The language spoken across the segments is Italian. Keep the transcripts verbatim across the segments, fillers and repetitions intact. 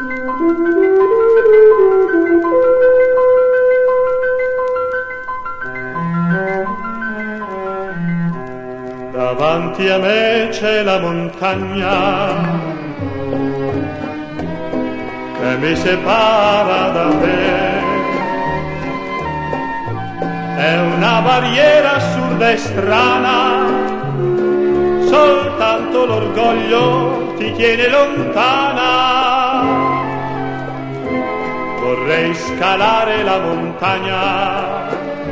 Davanti a me c'è la montagna che mi separa da te. È una barriera assurda e strana, soltanto l'orgoglio ti tiene lontana. Vorrei scalare la montagna,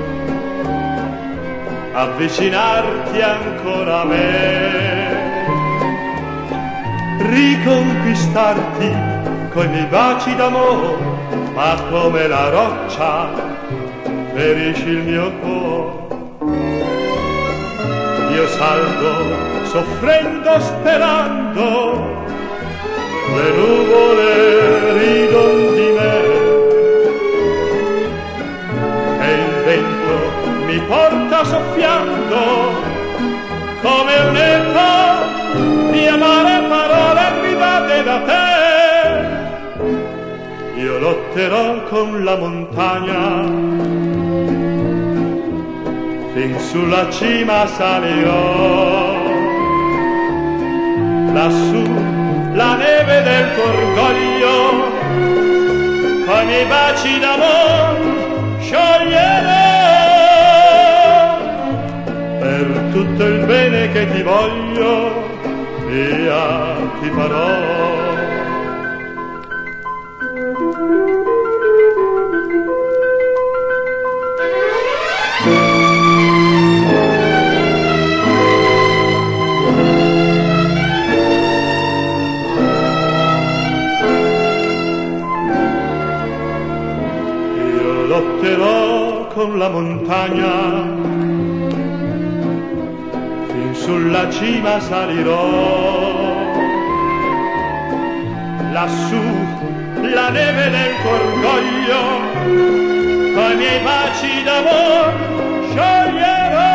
avvicinarti ancora a me, riconquistarti coi miei baci d'amore, ma come la roccia ferisci il mio cuore. Io salgo soffrendo, sperando, le nuvole ridon di me e il vento mi porta soffiando come un'eco di amare parole gridate da te. Io lotterò con la montagna, fin sulla cima salirò, lassù la neve del tuo orgoglio coi miei baci d'amor scioglierò. Per tutto il bene che ti voglio, via ti farò. Io lotterò con la montagna, fin sulla cima salirò, lassù la neve del tuo orgoglio coi miei baci d'amor scioglierò.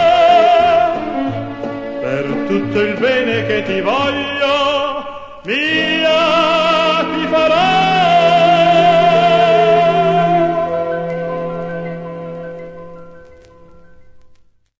Per tutto il bene che ti voglio, mi